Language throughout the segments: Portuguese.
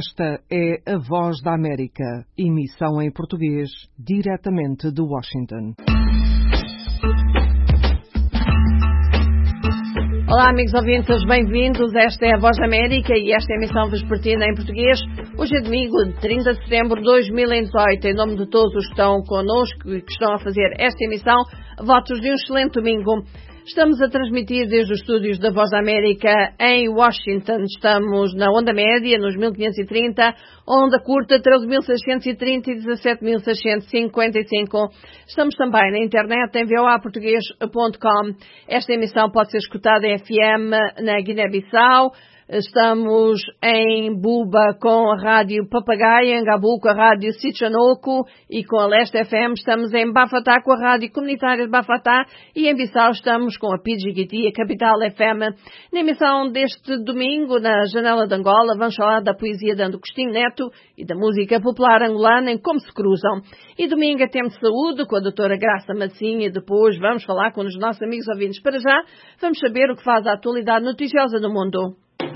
Esta é a Voz da América, emissão em português, diretamente de Washington. Olá, amigos ouvintes, bem-vindos. Esta é a Voz da América e esta é a emissão vespertina em português. Hoje é domingo, 30 de setembro de 2018. Em nome de todos os que estão connosco e que estão a fazer esta emissão, votos de um excelente domingo. Estamos a transmitir desde os estúdios da Voz da América em Washington. Estamos na onda média, nos 1530, onda curta 13.630 e 17.655. Estamos também na internet em voaportugues.com. Esta emissão pode ser escutada em FM na Guiné-Bissau. Estamos em Buba com a Rádio Papagaia, em Gabu com a Rádio Sichanoco e com a Leste FM. Estamos em Bafatá com a Rádio Comunitária de Bafatá e em Bissau estamos com a Pidgiguiti, a Capital FM. Na emissão deste domingo, na Janela de Angola, vamos falar da poesia de Agostinho Neto e da música popular angolana em Como se Cruzam. E domingo é tempo de saúde com a doutora Graça Massinha e depois vamos falar com os nossos amigos ouvintes. Para já, vamos saber o que faz a atualidade noticiosa do mundo.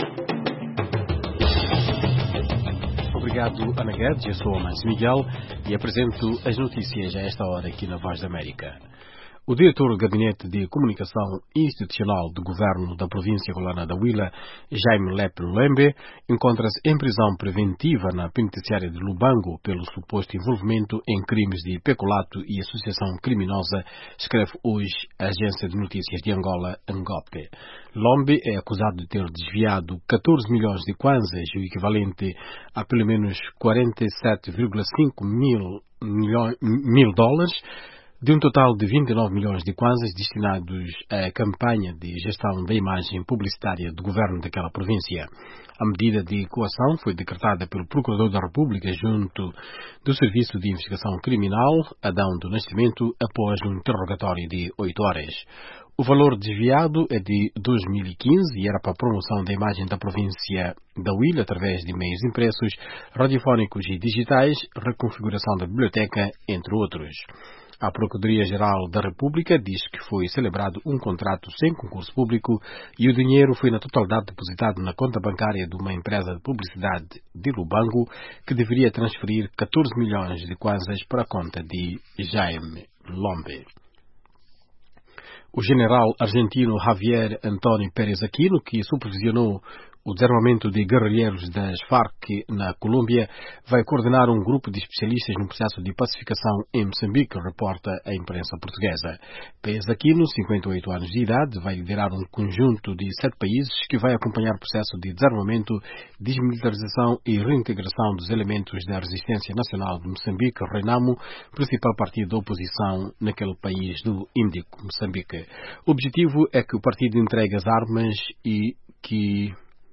Obrigado, Ana Guedes. Eu sou o Manso Miguel e apresento as notícias a esta hora aqui na Voz da América. O diretor do Gabinete de Comunicação Institucional do Governo da província angolana da Huila, Jaime Lepe Lulembe, encontra-se em prisão preventiva na penitenciária de Lubango pelo suposto envolvimento em crimes de peculato e associação criminosa, escreve hoje a agência de notícias de Angola, Angope. Lombe é acusado de ter desviado 14 milhões de kwanzas, o equivalente a pelo menos 47,5 mil dólares, de um total de 29 milhões de kwanzas destinados à campanha de gestão da imagem publicitária do governo daquela província. A medida de coação foi decretada pelo Procurador da República junto do Serviço de Investigação Criminal, Adão do Nascimento, após um interrogatório de 8 horas. O valor desviado é de 2015 e era para a promoção da imagem da província da Huila através de meios impressos, radiofónicos e digitais, reconfiguração da biblioteca, entre outros. A Procuradoria-Geral da República diz que foi celebrado um contrato sem concurso público e o dinheiro foi na totalidade depositado na conta bancária de uma empresa de publicidade de Lubango que deveria transferir 14 milhões de kwanzas para a conta de Jaime Lombe. O general argentino Javier Antonio Pérez Aquino, que supervisionou o desarmamento de guerrilheiros das Farc na Colômbia, vai coordenar um grupo de especialistas no processo de pacificação em Moçambique, reporta a imprensa portuguesa. Pérez Aquino, 58 anos de idade, vai liderar um conjunto de 7 países que vai acompanhar o processo de desarmamento, desmilitarização e reintegração dos elementos da Resistência Nacional de Moçambique, RENAMO, principal partido da oposição naquele país do Índico, Moçambique. O objetivo é que o partido entregue as armas e que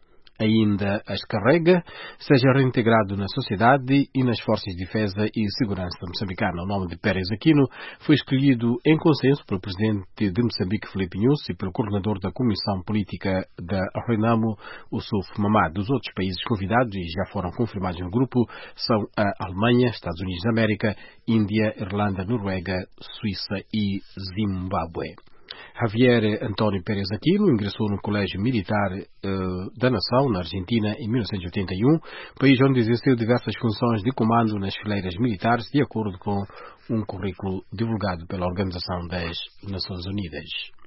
ainda as carrega, seja reintegrado na sociedade e nas forças de defesa e segurança moçambicana. O nome de Pérez Aquino foi escolhido em consenso pelo presidente de Moçambique, Filipe Nyusi, e pelo coordenador da Comissão Política da RENAMO, Ossuf Mamad. Os outros países convidados e já foram confirmados no grupo são a Alemanha, Estados Unidos da América, Índia, Irlanda, Noruega, Suíça e Zimbábue. Javier António Pérez Aquino ingressou no Colégio Militar da Nação, na Argentina, em 1981, país onde exerceu diversas funções de comando nas fileiras militares, de acordo com um currículo divulgado pela Organização das Nações Unidas.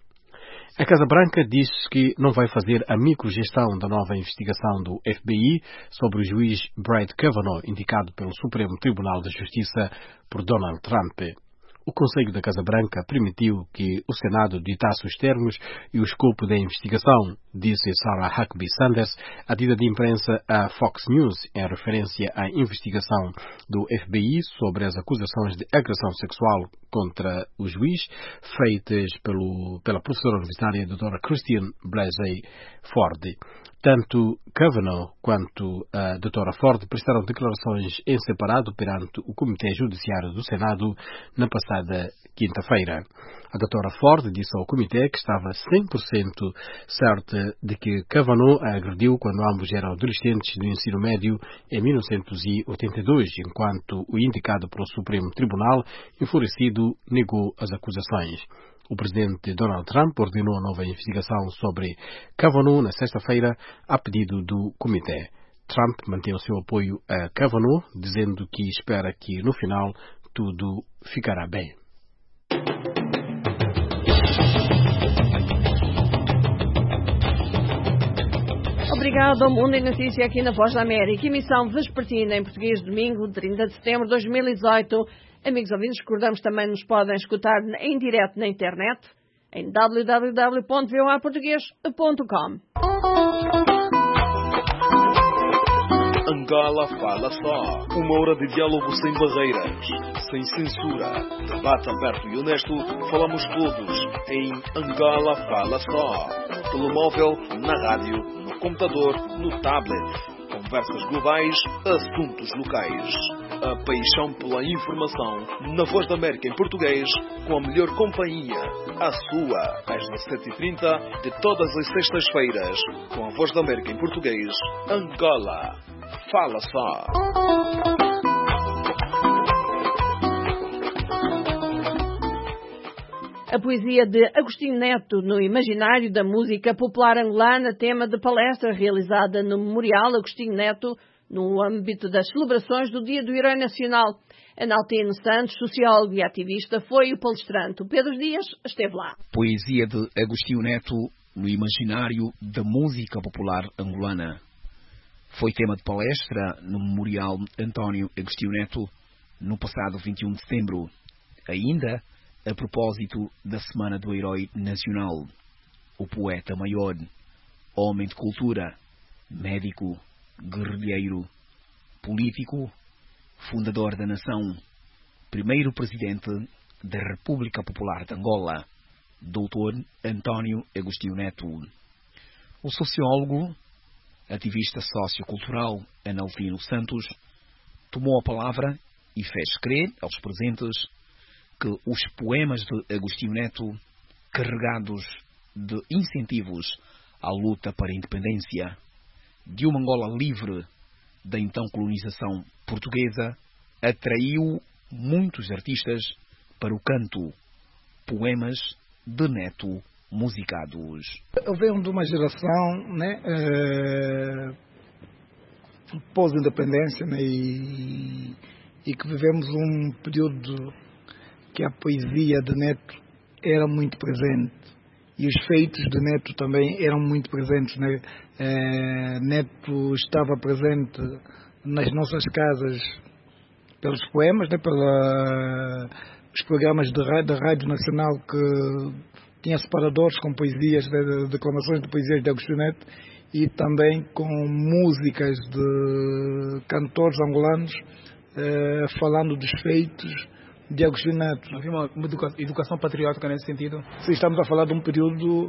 A Casa Branca diz que não vai fazer a microgestão da nova investigação do FBI sobre o juiz Brett Kavanaugh, indicado pelo Supremo Tribunal de Justiça por Donald Trump. O Conselho da Casa Branca permitiu que o Senado ditasse os termos e o escopo da investigação, disse Sarah Huckabee Sanders, a dita de imprensa à Fox News, em referência à investigação do FBI sobre as acusações de agressão sexual contra o juiz, feitas pela professora universitária Dra. Christine Blasey Ford. Tanto Kavanaugh quanto a Dra. Ford prestaram declarações em separado perante o Comitê Judiciário do Senado na passada quinta-feira. A Dra. Ford disse ao Comitê que estava 100% certa de que Kavanaugh a agrediu quando ambos eram adolescentes do ensino médio em 1982, enquanto o indicado pelo Supremo Tribunal, enfurecido, negou as acusações. O presidente Donald Trump ordenou a nova investigação sobre Kavanaugh na sexta-feira a pedido do Comitê. Trump mantém o seu apoio a Kavanaugh, dizendo que espera que no final tudo ficará bem. Obrigado ao Mundo em Notícia aqui na Voz da América. Emissão vespertina em português, domingo, 30 de setembro de 2018. Amigos ouvintes, recordamos também nos podem escutar em direto na internet em www.voaportugues.com. Angola Fala Só. Uma hora de diálogo sem barreiras, sem censura. Debate aberto e honesto. Falamos todos em Angola Fala Só. No telemóvel, na rádio, no computador, no tablet. Conversas globais, assuntos locais. A paixão pela informação na Voz da América em português, com a melhor companhia. A sua, às 17h30 de todas as sextas-feiras, com a Voz da América em português, Angola Fala Só. A poesia de Agostinho Neto no imaginário da música popular angolana, tema de palestra realizada no Memorial Agostinho Neto, no âmbito das celebrações do Dia do Herói Nacional. Analtino Santos, sociólogo e ativista, foi o palestrante. O Pedro Dias esteve lá. Poesia de Agostinho Neto no imaginário da música popular angolana. Foi tema de palestra no Memorial António Agostinho Neto no passado 21 de setembro. Ainda a propósito da Semana do Herói Nacional. O poeta maior, homem de cultura, médico, guerrilheiro, político, fundador da nação, primeiro presidente da República Popular de Angola, Dr. António Agostinho Neto. O sociólogo, ativista sociocultural Analtino Santos, tomou a palavra e fez crer aos presentes que os poemas de Agostinho Neto, carregados de incentivos à luta para a independência de uma Angola livre da então colonização portuguesa, atraiu muitos artistas para o canto. Poemas de Neto musicados. Eu venho de uma geração, pós-independência, e que vivemos um período que a poesia de Neto era muito presente e os feitos de Neto também eram muito presentes. Neto estava presente nas nossas casas pelos poemas, pelos programas da Rádio Nacional, que tinha separadores com poesias, declamações de poesias de Agostinho Neto, e também com músicas de cantores angolanos falando dos feitos de Agostinho Neto. Havia uma educação patriótica nesse sentido? Sim, estamos a falar de um período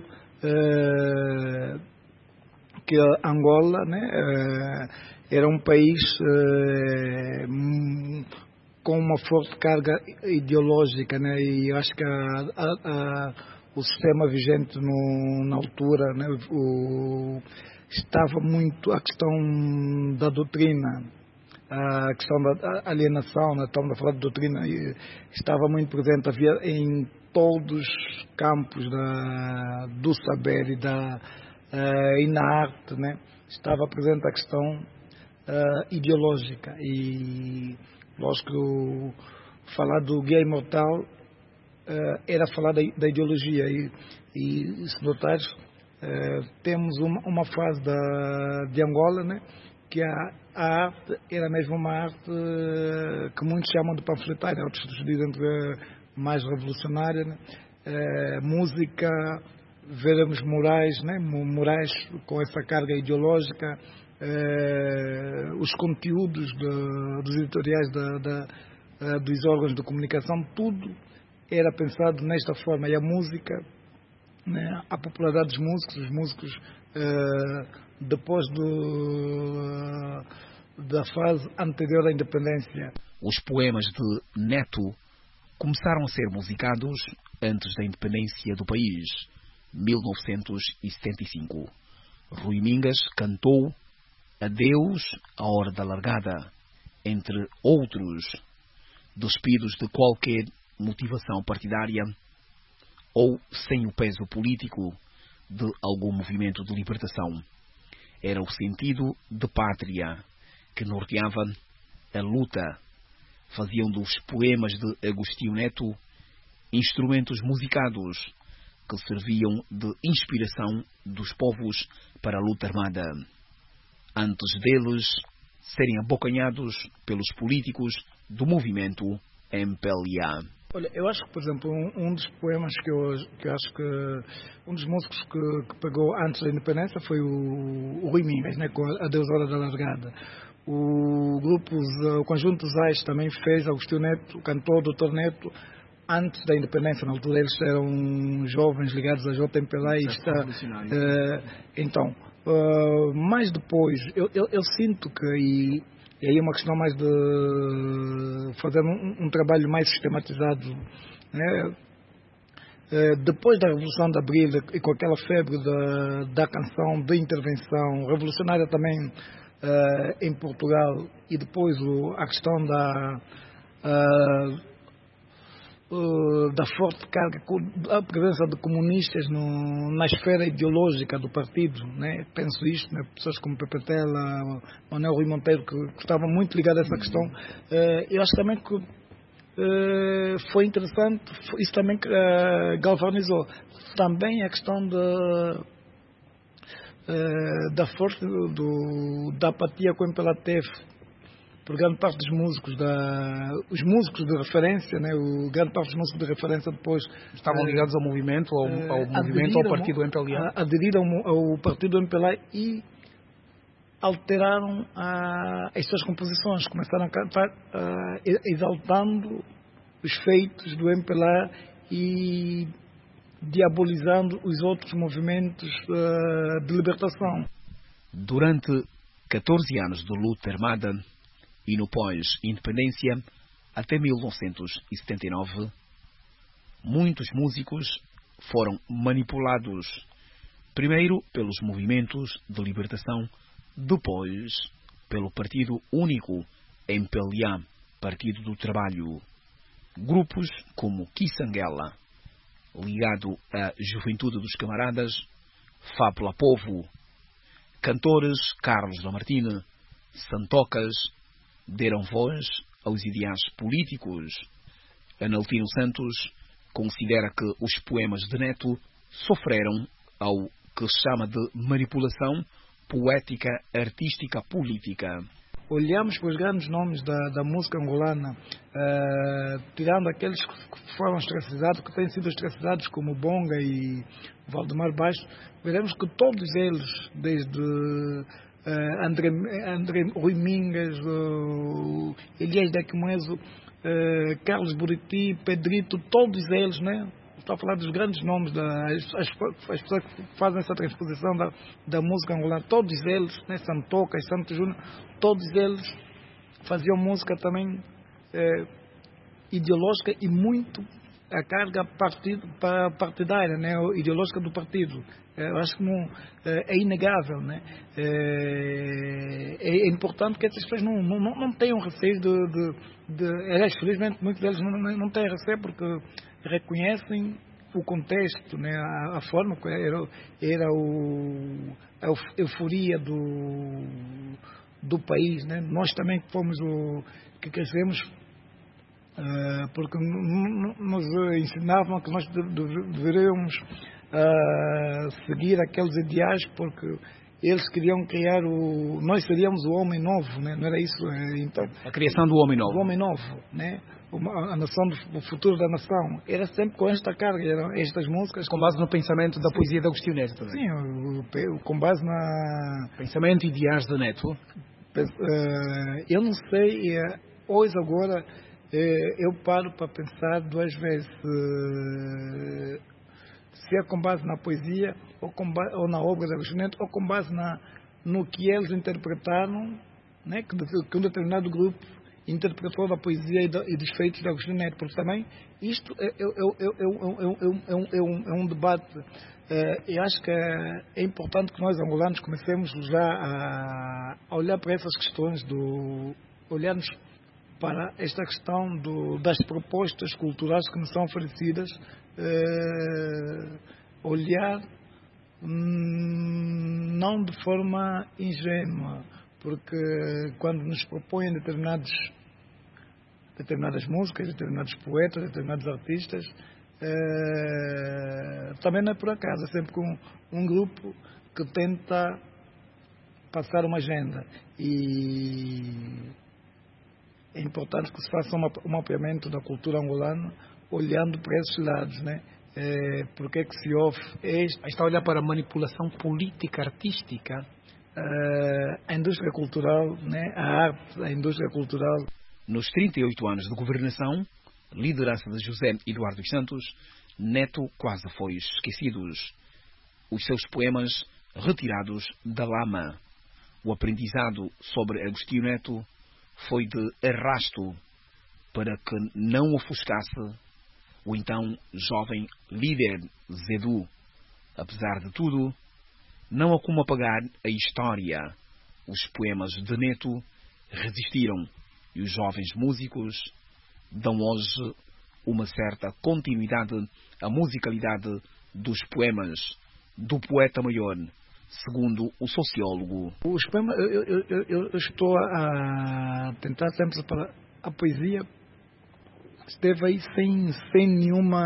que Angola era um país com uma forte carga ideológica, e acho que o sistema vigente na altura estava muito a questão da doutrina, a questão da alienação, estamos a falar de doutrina, estava muito presente, havia em todos os campos do saber e na arte, estava presente a questão ideológica. E lógico, falar do guia imortal era falar da ideologia, e se notares, temos uma fase de Angola, que a arte era mesmo uma arte que muitos chamam de panfletária, outros dizem mais revolucionária, música, veremos Moraes, Moraes com essa carga ideológica, os conteúdos dos editoriais dos órgãos de comunicação, tudo era pensado nesta forma. E a música, a popularidade dos músicos, os músicos depois da fase anterior à independência. Os poemas de Neto começaram a ser musicados antes da independência do país, 1975. Rui Mingas cantou Adeus à Hora da Largada, entre outros, despidos de qualquer motivação partidária ou sem o peso político de algum movimento de libertação. era o sentido de pátria que norteava a luta. Faziam dos poemas de Agostinho Neto instrumentos musicados que serviam de inspiração dos povos para a luta armada, antes deles serem abocanhados pelos políticos do movimento MPLA. Olha, eu acho que, por exemplo, um dos poemas que eu acho que um dos músicos que pegou antes da independência foi o Rui Mingas, né, com a Deus Hora da Largada. O Conjunto Zais também fez Agostinho Neto, o cantor Dr. Neto, antes da independência. Na altura eles eram jovens ligados à JMPLA e então, mas depois eu sinto que e aí é uma questão mais de fazer um trabalho mais sistematizado, né? Depois da Revolução de Abril e com aquela febre da canção de intervenção revolucionária também em Portugal, e depois a questão da forte carga, a presença de comunistas na esfera ideológica do partido, né? Penso isto, né? Pessoas como Pepe Tela, Manuel Rui Monteiro, que estavam muito ligados a essa questão. Eu acho também que foi interessante, isso também galvanizou também a questão da força da apatia que o MPLA teve por grande parte dos músicos, os músicos de referência, né, grande parte dos músicos de referência depois estavam ligados ao movimento, ao partido MPLA. Aderiram ao partido MPLA e alteraram as suas composições, começaram a cantar exaltando os feitos do MPLA e diabolizando os outros movimentos de libertação. Durante 14 anos de luta armada e no pós-independência, até 1979, muitos músicos foram manipulados, primeiro pelos movimentos de libertação, depois pelo Partido Único MPLA, Partido do Trabalho. Grupos como Kissanguela, ligado à Juventude dos Camaradas, Fábula Povo, cantores Carlos Lamartine, Santocas, deram voz aos ideais políticos. Analtino Santos considera que os poemas de Neto sofreram ao que se chama de manipulação poética, artística, política. Olhamos para os grandes nomes da música angolana, tirando aqueles que foram ostracizados, que têm sido ostracizados, como Bonga e Valdemar Baixo, veremos que todos eles, desde André Rui Mingas, Elias Dequemeso, Carlos Buriti, Pedrito, todos eles, né? Estou a falar dos grandes nomes, as pessoas que fazem essa transposição da música angolana, todos eles, né? Santoca e Santo Júnior, todos eles faziam música também ideológica e muito a carga partidária, né? Ideológica do partido. Eu acho que não, é inegável, né? É importante que essas pessoas não tenham receio aliás, felizmente muitos deles não têm receio porque reconhecem o contexto, né? A forma que era a euforia do país, né? Nós também fomos que crescemos, porque nos ensinavam que nós deveríamos seguir aqueles ideais, porque eles queriam criar nós seríamos o homem novo, né? Não era isso? Então, a criação do homem novo. O homem novo, né? A nação o futuro da nação. Era sempre com esta carga, eram estas músicas. Com base no pensamento da poesia de Agostinho Neto também. Sim, com base na... Pensamento e ideais de Neto. Eu não sei, hoje agora eu paro para pensar duas vezes se é com base na poesia ou na obra de Agostinho Neto, ou com base no que eles interpretaram, né, que um determinado grupo interpretou da poesia e dos feitos de Agostinho Neto, porque também isto é um debate. Eu acho que é importante que nós angolanos comecemos já a olhar para essas questões, olharmos para esta questão das propostas culturais que nos são oferecidas, olhar não de forma ingênua, porque quando nos propõem determinadas músicas, determinados poetas, determinados artistas, também não é por acaso, é sempre com um grupo que tenta passar uma agenda, e é importante que se faça um mapeamento da cultura angolana olhando para esses lados, né? Porque é que se ouve está a olhar para a manipulação política, artística, a indústria cultural, né? A arte, a indústria cultural. Nos 38 anos de governação, liderança de José Eduardo dos Santos, Neto quase foi esquecido. Os seus poemas retirados da lama. O aprendizado sobre Agostinho Neto foi de arrasto para que não ofuscasse o então jovem líder Zedu. Apesar de tudo, não há como apagar a história. Os poemas de Neto resistiram e os jovens músicos dão hoje uma certa continuidade à musicalidade dos poemas do poeta maior, segundo o sociólogo. Os poemas, eu estou a tentar sempre separar. A poesia esteve aí sem nenhuma...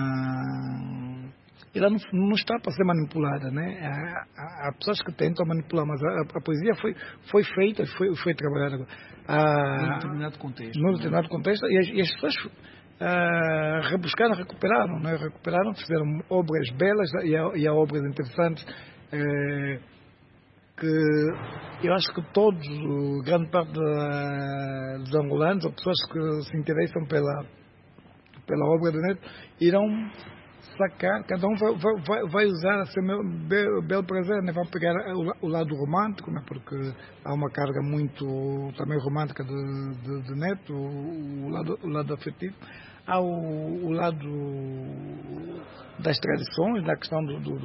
Ela não está para ser manipulada, né? Há pessoas que tentam manipular, mas a poesia foi feita, foi trabalhada num determinado contexto. Num determinado contexto, e as pessoas rebuscaram, recuperaram, fizeram obras belas e há obras interessantes, que eu acho que todos, grande parte dos angolanos, ou pessoas que se interessam pela obra do Neto, irão sacar, cada um vai usar a seu belo prazer, né? Vai pegar o lado romântico, né? Porque há uma carga muito também romântica de Neto, o lado afetivo. Há o lado das tradições, da questão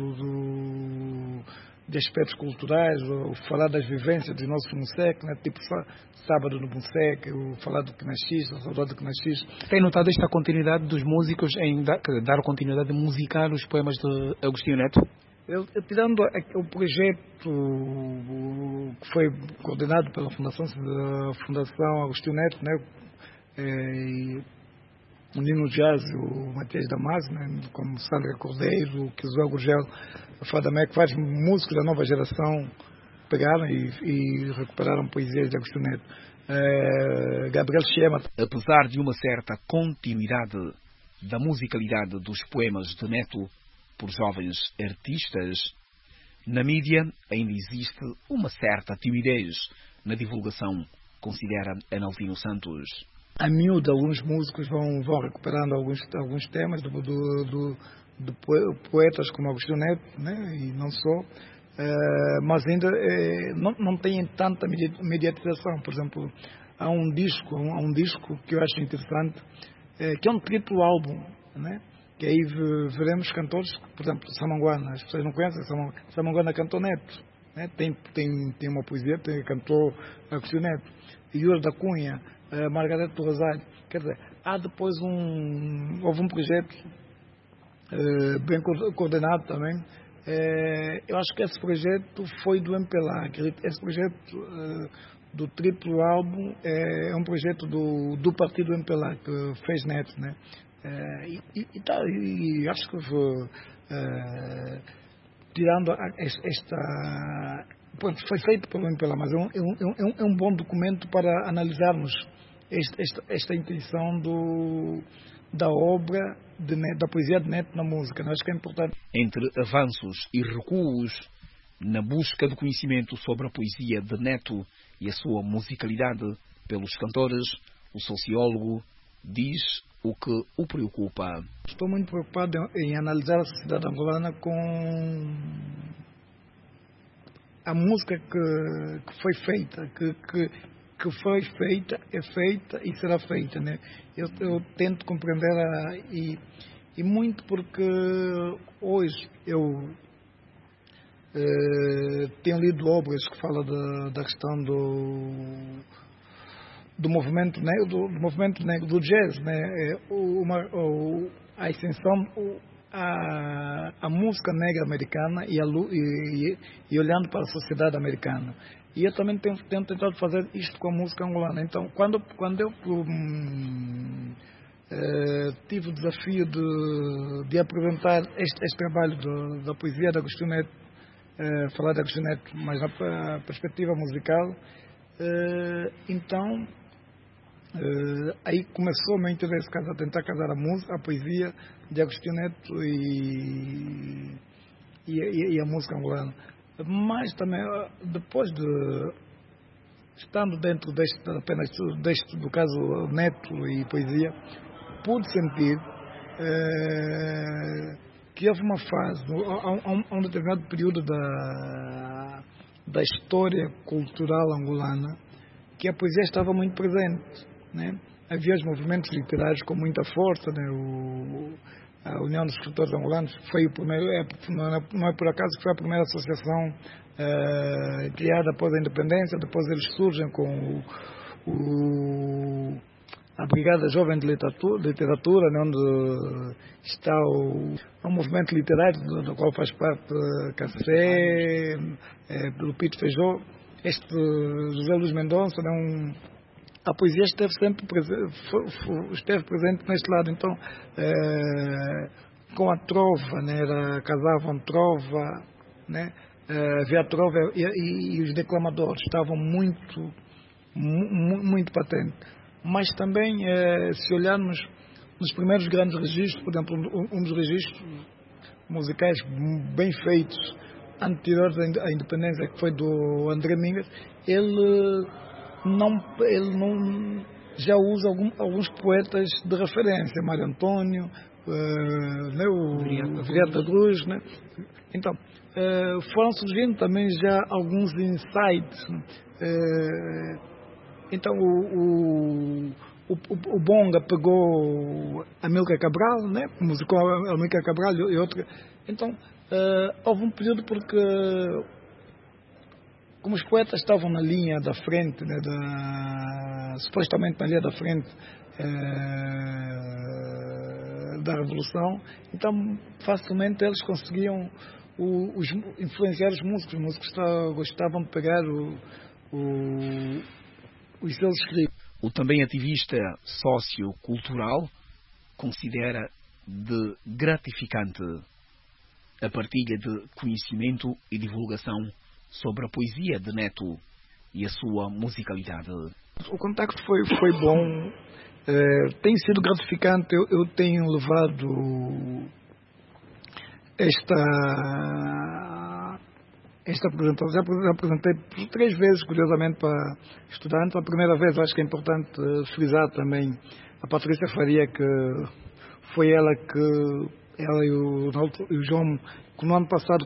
de aspectos culturais, ou falar das vivências do nosso Monseque, né? Tipo Sábado no Monseque, o falar do que nasciste, a saudade do que nasciste. Tem notado esta continuidade dos músicos em dar continuidade musical aos poemas de Agostinho Neto? Eu tirando o projeto que foi coordenado pela Fundação Agostinho Neto, né? O Nino Jazz, o Matias Damasio, né? Como Sandra Cordeiro, o Kizua Gurgel, a Fadamé, que vários músicos da nova geração pegaram e recuperaram poesias de Agostinho Neto. Gabriel Chema. Apesar de uma certa continuidade da musicalidade dos poemas de Neto por jovens artistas, na mídia ainda existe uma certa timidez na divulgação, considera Analvino Santos. A miúdo, alguns músicos vão recuperando alguns temas de poetas como Agostinho Neto, né? E não só, mas ainda não tem tanta mediatização. Por exemplo, há um disco que eu acho interessante, que é um triplo álbum, né? Que aí veremos cantores, por exemplo, Samanguana, as pessoas não conhecem, Samanguana cantou Neto, né? Tem uma poesia, cantou Agostinho Neto, Yuri da Cunha, Margarete do Rosário. Quer dizer, houve um projeto bem coordenado também. Eu acho que esse projeto foi do MPLA. Esse projeto do triplo álbum é um projeto do partido MPLA que fez Neto, né? E acho que tirando esta... Foi feito pelo MPLA, mas é um bom documento para analisarmos esta intenção da obra da poesia de Neto na música. Acho que é importante. Entre avanços e recuos, na busca de conhecimento sobre a poesia de Neto e a sua musicalidade pelos cantores, o sociólogo diz o que o preocupa. Estou muito preocupado em analisar a sociedade angolana com a música que foi feita, que foi feita, é feita e será feita, né? Eu tento compreender e muito porque hoje eu tenho lido obras que falam da questão do movimento negro, do jazz, né? A ascensão, a música negra americana e olhando para a sociedade americana. E eu também tenho tentado fazer isto com a música angolana. Então, quando eu tive o desafio de apresentar este trabalho da poesia de Agostinho Neto, falar de Agostinho Neto, mas na perspectiva musical, então aí começou o meu interesse a tentar casar a poesia de Agostinho Neto e a música angolana. Mas também, depois de estando dentro deste do caso Neto e poesia, pude sentir que houve uma fase, a um determinado período da história cultural angolana, que a poesia estava muito presente, né? Havia os movimentos literários com muita força, né? A União dos Escritores Angolanos foi o primeiro, não é por acaso que foi a primeira associação criada após a independência. Depois eles surgem com a Brigada Jovem de Literatura, né, onde está um movimento literário do qual faz parte Cassé, Lupito Feijó, este José Luís Mendonça, né, a poesia esteve sempre presente neste lado. Então, com a trova, né, casavam trova, né, havia a trova e os declamadores estavam muito patentes. Mas também, se olharmos nos primeiros grandes registros, por exemplo, um dos registros musicais bem feitos anteriores à independência, que foi do André Mingas, ele não já usa alguns poetas de referência, Mário Antônio, né, o Viriato da Cruz, né? Então, foram surgindo também já alguns insights. Então, o Bonga pegou Amílcar Cabral, né? Musicou Amílcar Cabral e outra. Então, houve um período porque, como os poetas estavam na linha da frente, né, supostamente na linha da frente da Revolução, então facilmente eles conseguiam influenciar os músicos. Os músicos gostavam de pegar os seus escritos. O também ativista sociocultural considera de gratificante a partilha de conhecimento e divulgação sobre a poesia de Neto e a sua musicalidade. O contacto foi bom, tem sido gratificante. Eu tenho levado esta apresentação, já apresentei 3 vezes, curiosamente, para estudantes. A primeira vez, acho que é importante frisar também a Patrícia Faria, que foi ela e o João, que no ano passado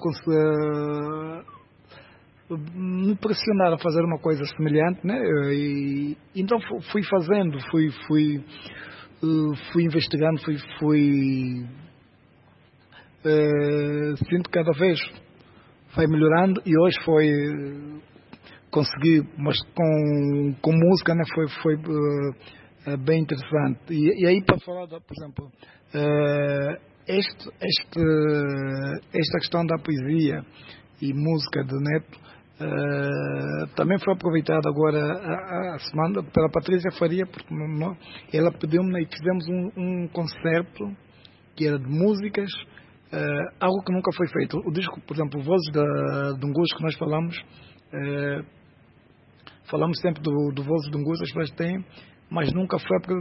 me pressionaram a fazer uma coisa semelhante, né? E então fui fazendo, fui investigando, sinto que cada vez vai melhorando, e hoje consegui, mas com música, né? Foi bem interessante. E aí, para falar, por exemplo, esta questão da poesia e música de Neto também foi aproveitada agora a semana pela Patrícia Faria, porque ela pediu-me e fizemos um concerto que era de músicas, algo que nunca foi feito. O disco, por exemplo, Vozes de Ungus, que nós falamos sempre do Vozes de Ungus, as pessoas têm, mas nunca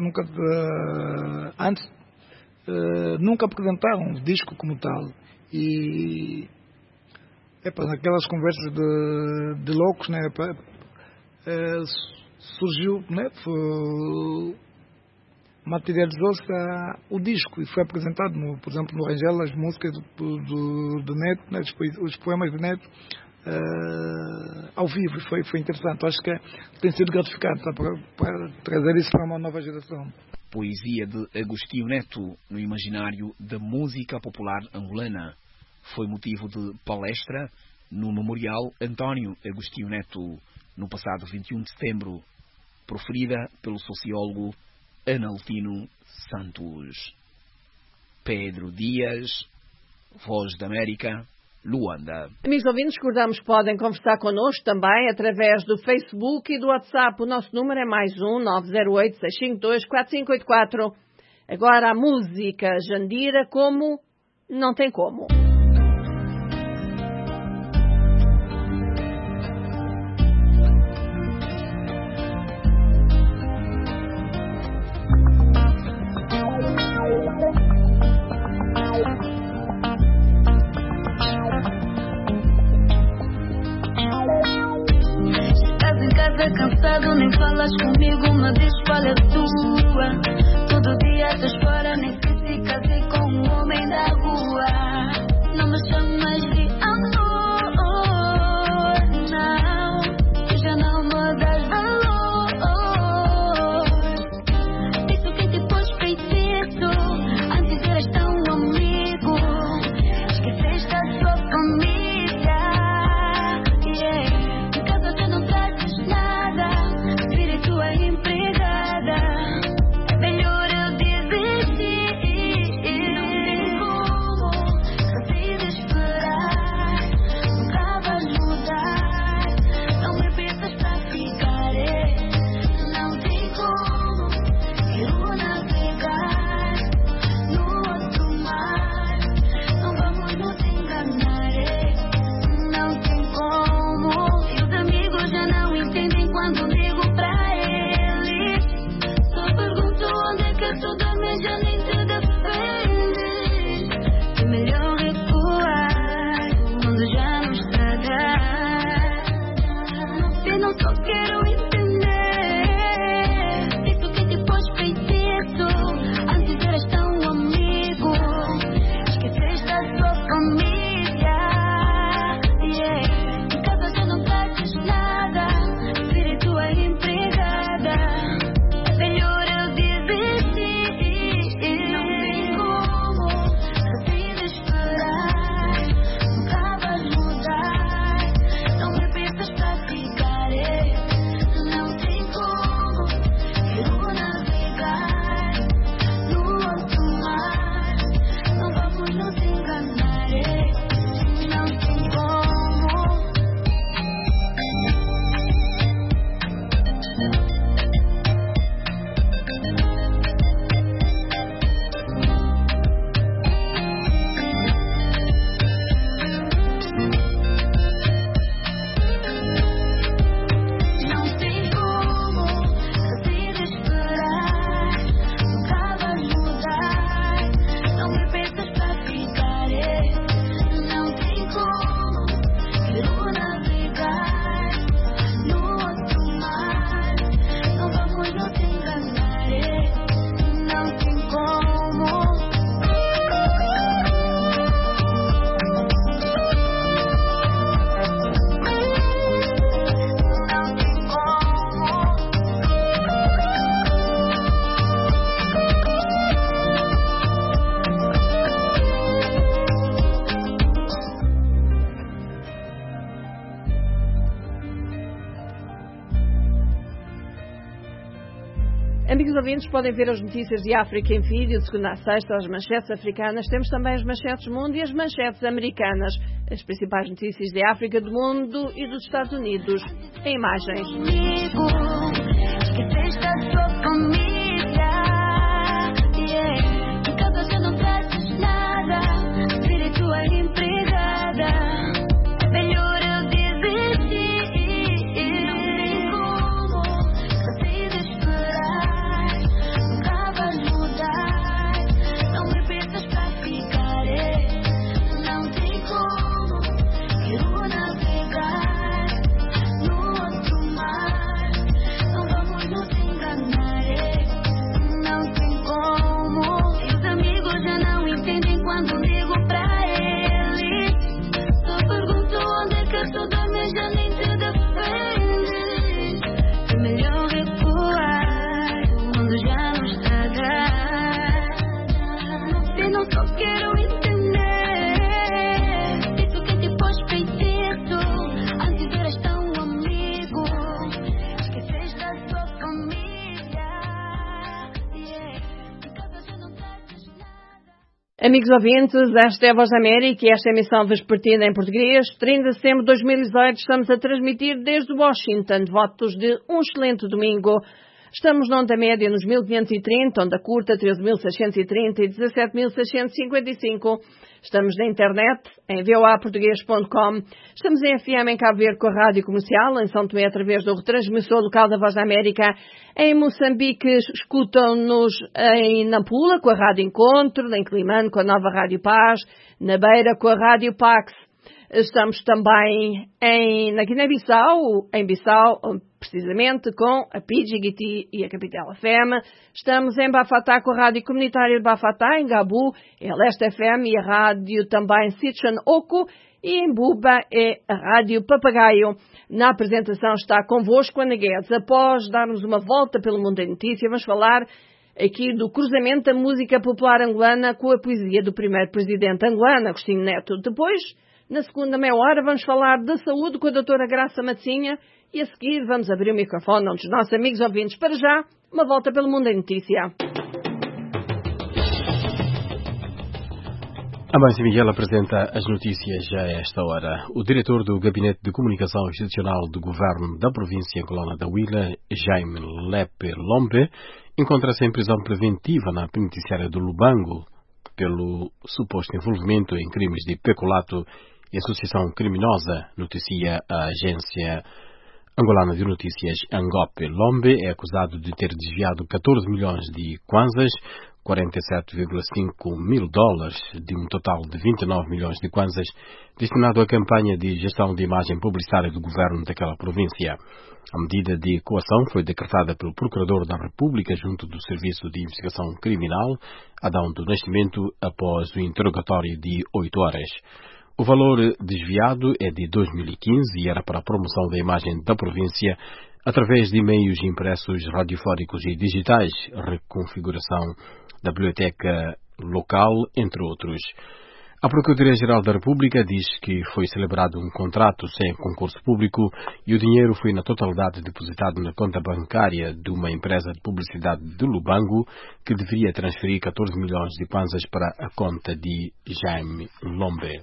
apresentaram um disco como tal. E naquelas conversas de loucos, né, surgiu, né, materializou-se o disco e foi apresentado, por exemplo, no Rangel, as músicas do Neto, né, os poemas do Neto, ao vivo. Foi interessante. Acho que tem sido gratificante para trazer isso para uma nova geração. Poesia de Agostinho Neto no imaginário da música popular angolana foi motivo de palestra no Memorial António Agostinho Neto no passado 21 de setembro, proferida pelo sociólogo Analtino Santos. Pedro Dias, Voz da América, Luanda. Amigos ouvintes, recordamos que podem conversar connosco também através do Facebook e do WhatsApp. O nosso número é +1 908 652 4584. Agora a música Jandira, como não tem como. Cansado, nem falas comigo, me diz qual é a tua. Todo dia estás fora, nem sei se casei com um homem da rua. Não me chamas de amor, não, já não me das valor. Isso que te pôs feitiço, antes eras tão amigo. Esqueceste a sua família, yeah. Em casa já não trazes nada, vire tua empregada. É melhor eu desistir. Não tem como, cansei de esperar. Nunca vais mudar, não me peças pra ficar. Não tem como, quero navegar no outro mar. Não vamos nos enganar. Não tem como, e os amigos já não entendem quando ligo pra eles. Só pergunto onde é que tu dormes, já nem te defendes. É melhor recuar quando já não estragar. Eu não só quero entender. Isso que te pôs feitiço, antes eras tão amigo. Esqueceste a sua família, yeah. Em casa já não trazes nada, vire tua empregada. É melhor eu desistir. Não tem como, cansei de esperar. Nunca vais mudar, não me peças pra ficar. Não tem como, quero navegar no outro mar. Não vamos nos enganar. Não tem como. Não tem como, cansei de esperar. Nunca vais mudar, não me peças pra ficar. Não tem como, quero navegar no outro mar. Não vamos nos enganar. Não tem como. Amigos ouvintes, podem ver as notícias de África em vídeo, de segunda a sexta, as manchetes africanas. Temos também as manchetes mundo e as manchetes americanas. As principais notícias de África, do mundo e dos Estados Unidos, em imagens. Amigo, esqueceste a sua família, yeah. Em casa já não trazes nada, vire tua empregada. É melhor eu desistir. Não tem como, cansei de esperar. Nunca vais mudar, não me peças pra ficar. Não tem como, quero navegar no outro mar. Não vamos nos enganar. Amigos ouvintes, esta é a Voz da América e esta é a emissão vespertina em português. 30 de setembro de 2018, estamos a transmitir desde Washington. Votos de um excelente domingo. Estamos na onda média nos 1530, onda curta 13.630 e 17.655. Estamos na internet, em voaportuguês.com. Estamos em FM em Cabo Verde com a Rádio Comercial, em São Tomé através do retransmissor local da Voz da América. Em Moçambique escutam-nos em Nampula com a Rádio Encontro, em Climane com a Nova Rádio Paz, na Beira com a Rádio Pax. Estamos também na Guiné-Bissau, em Bissau, precisamente com a PGGT e a Capital FM. Estamos em Bafatá com a Rádio Comunitária de Bafatá, em Gabu, em Leste FM e a Rádio também Sitchan Oco, e em Buba é a Rádio Papagaio. Na apresentação está convosco Ana Guedes. Após darmos uma volta pelo mundo da notícia, vamos falar aqui do cruzamento da música popular angolana com a poesia do primeiro presidente angolano, Agostinho Neto. Depois, na segunda meia hora, vamos falar da saúde com a doutora Graça Matinha e a seguir vamos abrir o microfone a um dos nossos amigos ouvintes. Para já, uma volta pelo mundo da notícia. Amâncio Miguel apresenta as notícias já a esta hora. O diretor do Gabinete de Comunicação Institucional do Governo da Província Angolana da Huila, Jaime Lepe Lombe, encontra-se em prisão preventiva na penitenciária do Lubango pelo suposto envolvimento em crimes de peculato e associação criminosa, noticia a agência angolana de notícias Angope. Lombe é acusado de ter desviado 14 milhões de kwanzas, 47,5 mil dólares, de um total de 29 milhões de kwanzas, destinado à campanha de gestão de imagem publicitária do governo daquela província. A medida de coação foi decretada pelo Procurador da República junto do Serviço de Investigação Criminal, Adão do Nascimento, após o interrogatório de 8 horas. O valor desviado é de 2015 e era para a promoção da imagem da província através de meios impressos, radiofónicos e digitais, reconfiguração da biblioteca local, entre outros. A Procuradoria-Geral da República diz que foi celebrado um contrato sem concurso público e o dinheiro foi na totalidade depositado na conta bancária de uma empresa de publicidade de Lubango que deveria transferir 14 milhões de kwanzas para a conta de Jaime Lombe.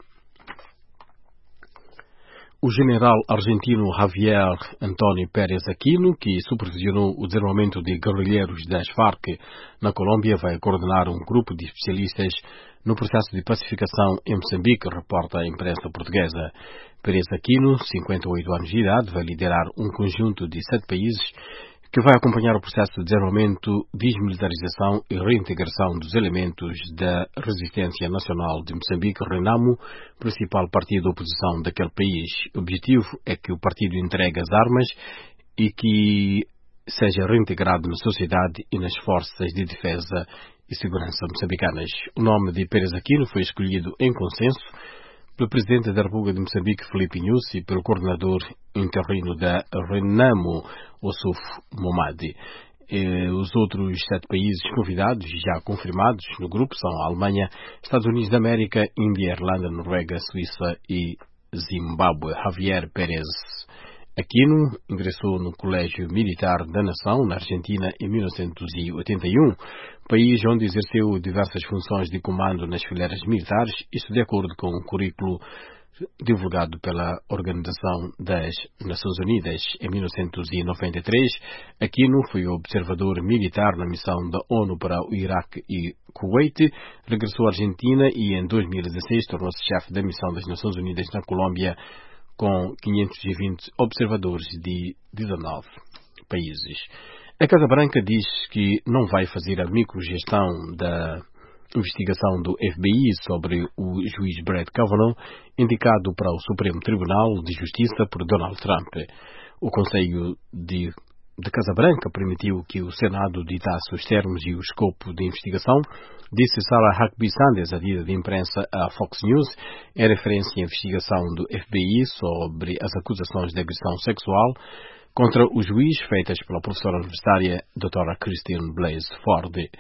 O general argentino Javier Antonio Pérez Aquino, que supervisionou o desenvolvimento de guerrilheiros das Farc na Colômbia, vai coordenar um grupo de especialistas no processo de pacificação em Moçambique, reporta a imprensa portuguesa. Pérez Aquino, 58 anos de idade, vai liderar um conjunto de 7 países que vai acompanhar o processo de desenvolvimento, desmilitarização e reintegração dos elementos da Resistência Nacional de Moçambique, RENAMO, principal partido da oposição daquele país. O objetivo é que o partido entregue as armas e que seja reintegrado na sociedade e nas forças de defesa e segurança moçambicanas. O nome de Pérez Aquino foi escolhido em consenso pelo Presidente da República de Moçambique, Filipe Nyusi, e pelo coordenador interino da RENAMO, Ossuf Momadi. Os outros 7 países convidados, já confirmados no grupo, são a Alemanha, Estados Unidos da América, Índia, Irlanda, Noruega, Suíça e Zimbábue. Javier Pérez Aquino ingressou no Colégio Militar da Nação, na Argentina, em 1981, país onde exerceu diversas funções de comando nas fileiras militares, isto de acordo com o currículo divulgado pela Organização das Nações Unidas. Em 1993, Aquino foi observador militar na missão da ONU para o Iraque e Kuwait, regressou à Argentina e em 2016 tornou-se chefe da missão das Nações Unidas na Colômbia, com 520 observadores de 19 países. A Casa Branca diz que não vai fazer a microgestão da investigação do FBI sobre o juiz Brett Kavanaugh, indicado para o Supremo Tribunal de Justiça por Donald Trump. O Conselho de Casa Branca permitiu que o Senado ditasse os termos e o escopo de investigação, disse Sarah Huckabee Sanders, a dita de imprensa à Fox News, em referência à investigação do FBI sobre as acusações de agressão sexual contra o juiz feitas pela professora universitária Dra. Christine Blasey Ford.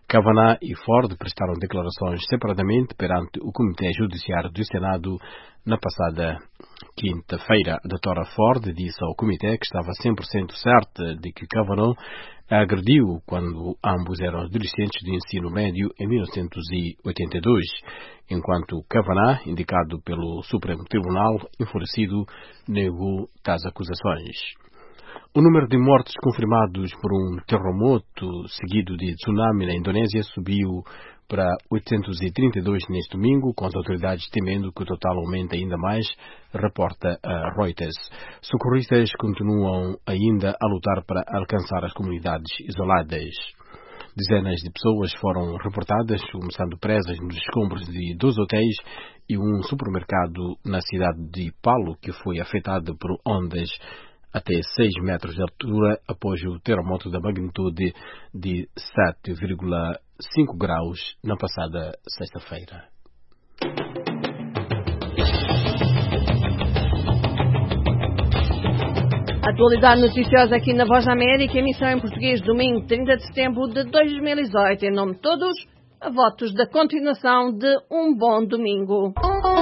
Kavanaugh e Ford prestaram declarações separadamente perante o Comitê Judiciário do Senado na passada quinta-feira. A doutora Ford disse ao Comitê que estava 100% certa de que Kavanaugh a agrediu quando ambos eram adolescentes de ensino médio em 1982, enquanto Kavanaugh, indicado pelo Supremo Tribunal, enfurecido, negou tais acusações. O número de mortes confirmados por um terremoto seguido de tsunami na Indonésia subiu para 832 neste domingo, com as autoridades temendo que o total aumente ainda mais, reporta a Reuters. Socorristas continuam ainda a lutar para alcançar as comunidades isoladas. Dezenas de pessoas foram reportadas, começando presas nos escombros de 2 hotéis e um supermercado na cidade de Palu, que foi afetado por ondas até 6 metros de altura após o terremoto da magnitude de 7,5 graus na passada sexta-feira. Atualidade noticiosa aqui na Voz da América, emissão em português, domingo 30 de setembro de 2018. Em nome de todos, a votos da continuação de um bom domingo.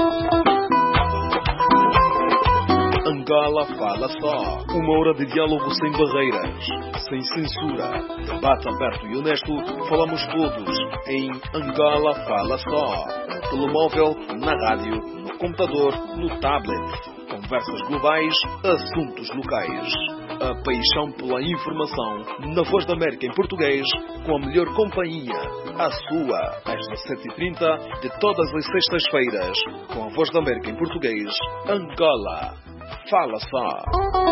Angala Fala Só. Uma hora de diálogo sem barreiras, sem censura. Debate aberto e honesto. Falamos todos em Angala Fala Só. No telemóvel, na rádio, no computador, no tablet. Conversas globais, assuntos locais. A paixão pela informação na Voz da América em português, com a melhor companhia. A sua, às 17h30 de todas as sextas-feiras, com a Voz da América em português, Angola. Fala só.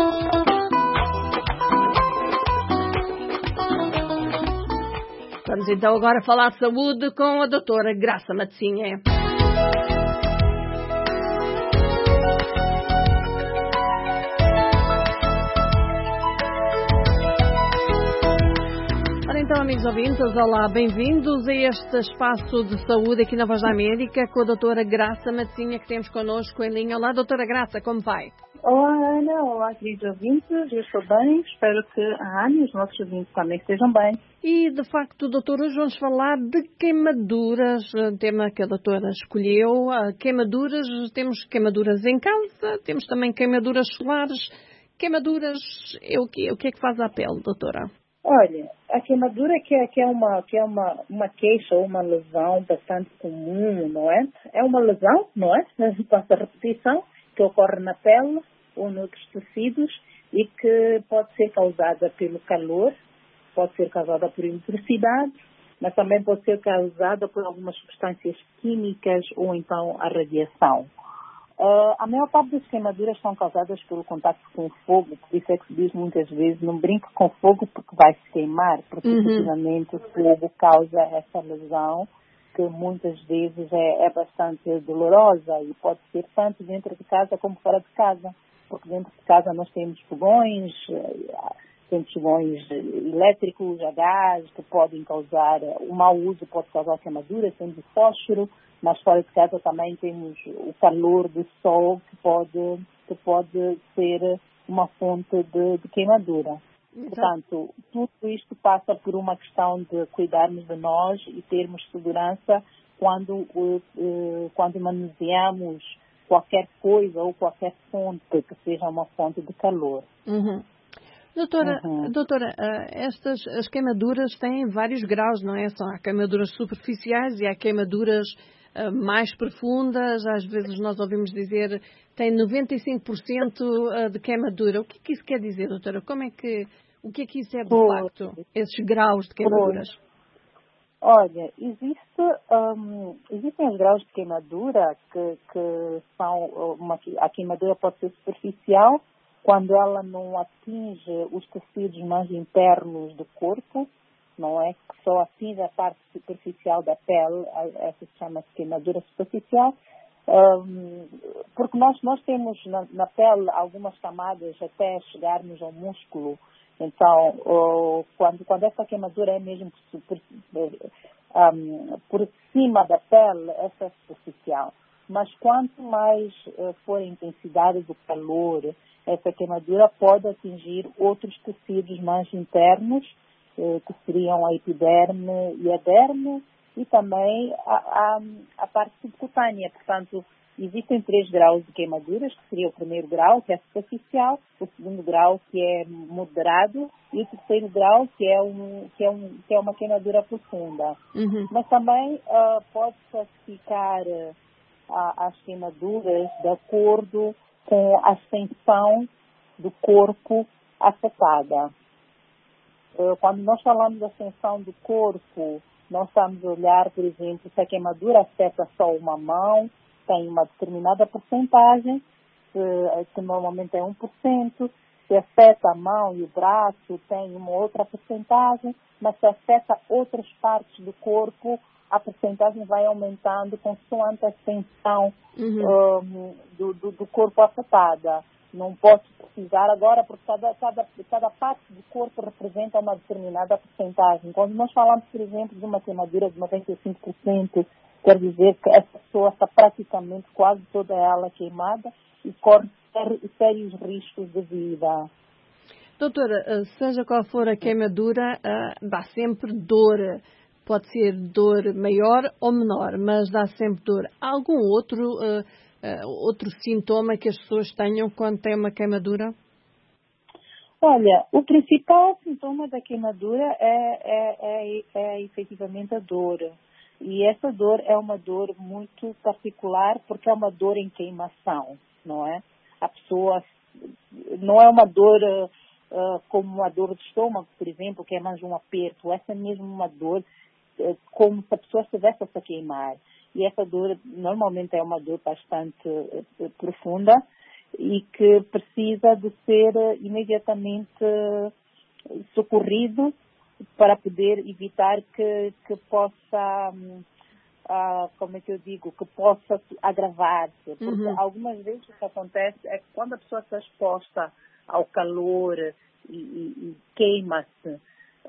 Vamos então agora falar de saúde com a doutora Graça Matzinha. Então, amigos ouvintes, olá, bem-vindos a este espaço de saúde aqui na Voz da América com a doutora Graça Matzinha, que temos connosco em linha. Olá, doutora Graça, como vai? Olá, Ana, olá, queridos ouvintes, eu estou bem, espero que a Ana e os nossos ouvintes também estejam bem. E, de facto, doutora, hoje vamos falar de queimaduras, tema que a doutora escolheu. Queimaduras, temos queimaduras em casa, temos também queimaduras solares. Queimaduras, o que é que faz à pele, doutora? Olha, a queimadura que é uma queixa ou uma lesão bastante comum, não é? É uma lesão, não é? Passa a repetição, que ocorre na pele ou noutros tecidos e que pode ser causada pelo calor, pode ser causada por eletricidade, mas também pode ser causada por algumas substâncias químicas ou então a radiação. A maior parte das queimaduras são causadas pelo contato com o fogo, por isso é que se diz muitas vezes, não brinque com fogo porque vai se queimar, porque efetivamente o fogo causa essa lesão que muitas vezes é bastante dolorosa e pode ser tanto dentro de casa como fora de casa, porque dentro de casa nós temos fogões elétricos, a gás, que podem causar, o mau uso pode causar queimadura, temos fósforo, mas fora de casa também temos o calor do sol que pode ser uma fonte de queimadura. Portanto, tudo isto passa por uma questão de cuidarmos de nós e termos segurança quando manuseamos qualquer coisa ou qualquer fonte que seja uma fonte de calor. Doutora, as queimaduras têm vários graus, não é? Há queimaduras superficiais e há queimaduras mais profundas. Às vezes nós ouvimos dizer tem 95% de quemadura. O que é que isso quer dizer, doutora? O que é que isso é de facto? Esses graus de queimaduras? Olha, existem os graus de queimadura que são a queimadura pode ser superficial, quando ela não atinge os tecidos mais internos do corpo, não é? Que só atinge a parte superficial da pele, essa se chama queimadura superficial, porque nós temos na pele algumas camadas até chegarmos ao músculo. Então, quando essa queimadura é mesmo por cima da pele, essa é superficial. Mas quanto mais for a intensidade do calor, essa queimadura pode atingir outros tecidos mais internos que seriam a epiderme e a derme, e também a parte subcutânea. Portanto, existem 3 graus de queimaduras, que seria o primeiro grau, que é superficial, o segundo grau, que é moderado, e o terceiro grau, que é uma queimadura profunda. Mas também pode classificar as queimaduras de acordo com a extensão do corpo afetada. Quando nós falamos da extensão do corpo, nós estamos a olhar, por exemplo, se a queimadura afeta só uma mão, tem uma determinada porcentagem, que normalmente é 1%, se afeta a mão e o braço, tem uma outra porcentagem, mas se afeta outras partes do corpo, a porcentagem vai aumentando consoante a extensão do corpo afetada. Não posso precisar agora, porque cada parte do corpo representa uma determinada porcentagem. Quando nós falamos, por exemplo, de uma queimadura de 95%, quer dizer que essa pessoa está praticamente quase toda ela queimada e corre sérios riscos de vida. Doutora, seja qual for a queimadura, dá sempre dor. Pode ser dor maior ou menor, mas dá sempre dor. Há algum outro sintoma que as pessoas tenham quando têm uma queimadura? Olha, o principal sintoma da queimadura é efetivamente a dor. E essa dor é uma dor muito particular, porque é uma dor em queimação, não é? A pessoa não é uma dor como uma dor de estômago, por exemplo, que é mais um aperto. Essa é mesmo uma dor como se a pessoa estivesse a se queimar. E essa dor normalmente é uma dor bastante profunda e que precisa de ser imediatamente socorrido para poder evitar que possa, como é que eu digo, que possa agravar-se. Porque algumas vezes o que acontece é que quando a pessoa está exposta ao calor e queima-se,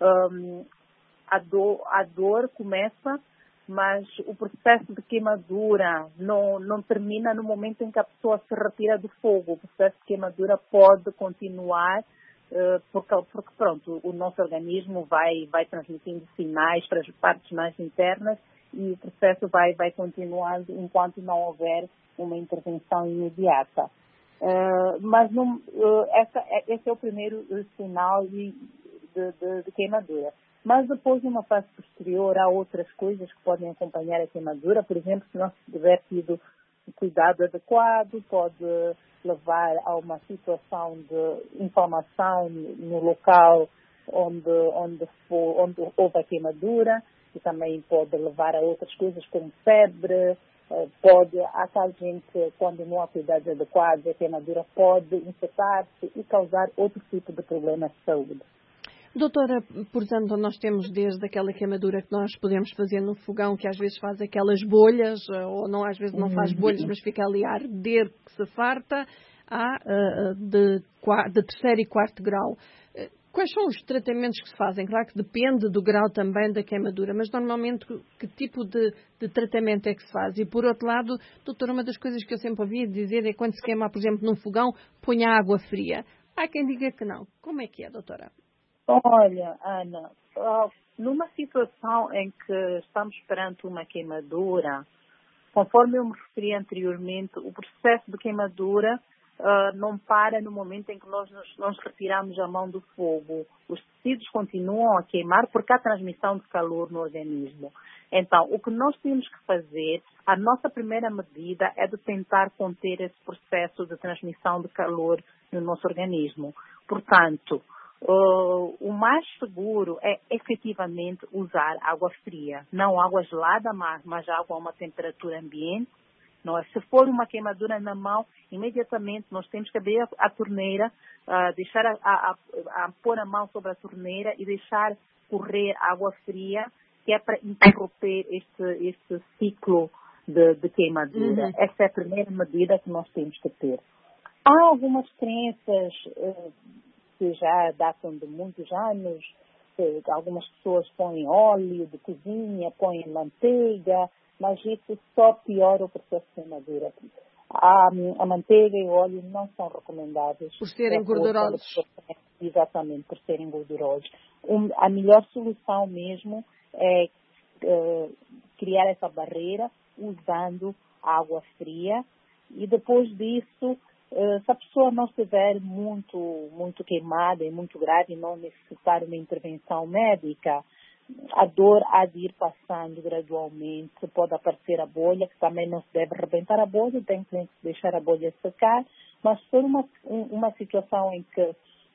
a dor começa, mas o processo de queimadura não termina no momento em que a pessoa se retira do fogo. O processo de queimadura pode continuar, porque pronto, o nosso organismo vai transmitindo sinais para as partes mais internas e o processo vai continuando enquanto não houver uma intervenção imediata. Mas esse é o primeiro sinal de queimadura. Mas depois, numa fase posterior, há outras coisas que podem acompanhar a queimadura. Por exemplo, se não se tiver tido cuidado adequado, pode levar a uma situação de inflamação no local onde houve a queimadura, e também pode levar a outras coisas como febre. Há tal gente que, quando não há cuidados adequados, a queimadura pode infectar-se e causar outro tipo de problemas de saúde. Doutora, portanto, nós temos desde aquela queimadura que nós podemos fazer no fogão, que às vezes faz aquelas bolhas, ou não, às vezes não faz bolhas, mas fica ali a arder que se farta, de 3º e 4º grau. Quais são os tratamentos que se fazem? Claro que depende do grau também da queimadura, mas normalmente que tipo de tratamento é que se faz? E por outro lado, doutora, uma das coisas que eu sempre ouvi dizer é quando se queima, por exemplo, num fogão, põe a água fria. Há quem diga que não. Como é que é, doutora? Olha, Ana, numa situação em que estamos perante uma queimadura, conforme eu me referi anteriormente, o processo de queimadura não para no momento em que nós retiramos a mão do fogo. Os tecidos continuam a queimar porque há transmissão de calor no organismo. Então, o que nós temos que fazer, a nossa primeira medida é de tentar conter esse processo de transmissão de calor no nosso organismo. Portanto, o mais seguro é efetivamente usar água fria, não água gelada, mas água a uma temperatura ambiente. Não é? Se for uma queimadura na mão, imediatamente nós temos que abrir a torneira, deixar pôr a mão sobre a torneira e deixar correr água fria, que é para interromper este ciclo de queimadura. Essa é a primeira medida que nós temos que ter. Há algumas crenças que já datam de muitos anos, algumas pessoas põem óleo de cozinha, põem manteiga, mas isso só piora o processo de queimadura. A manteiga e o óleo não são recomendáveis. Por serem gordurosos. Exatamente, por serem gordurosos. A melhor solução mesmo é criar essa barreira usando água fria, e depois disso, se a pessoa não estiver muito queimada e muito grave e não necessitar uma intervenção médica, a dor há de ir passando gradualmente. Pode aparecer a bolha, que também não se deve arrebentar a bolha, tem que deixar a bolha secar, mas se for uma situação em que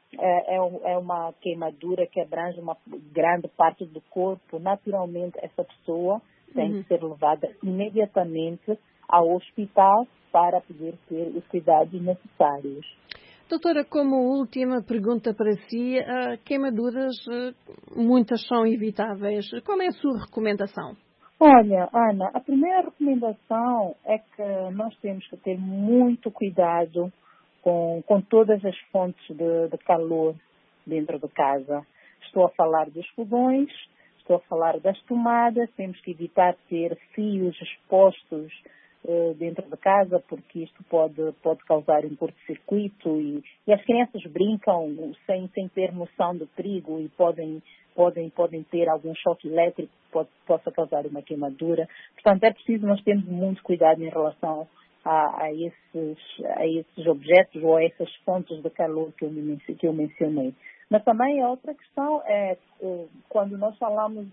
é uma queimadura que abrange uma grande parte do corpo, naturalmente essa pessoa tem que ser levada imediatamente ao hospital para poder ter os cuidados necessários. Doutora, como última pergunta para si, queimaduras, muitas são evitáveis. Qual é a sua recomendação? Olha, Ana, a primeira recomendação é que nós temos que ter muito cuidado com todas as fontes de calor dentro de casa. Estou a falar dos fogões, estou a falar das tomadas, temos que evitar ter fios expostos dentro de casa, porque isto pode causar um curto-circuito e as crianças brincam sem ter noção do perigo e podem ter algum choque elétrico que possa causar uma queimadura. Portanto, é preciso nós termos muito cuidado em relação a esses objetos ou a essas fontes de calor que eu mencionei. Mas também a outra questão é quando nós falamos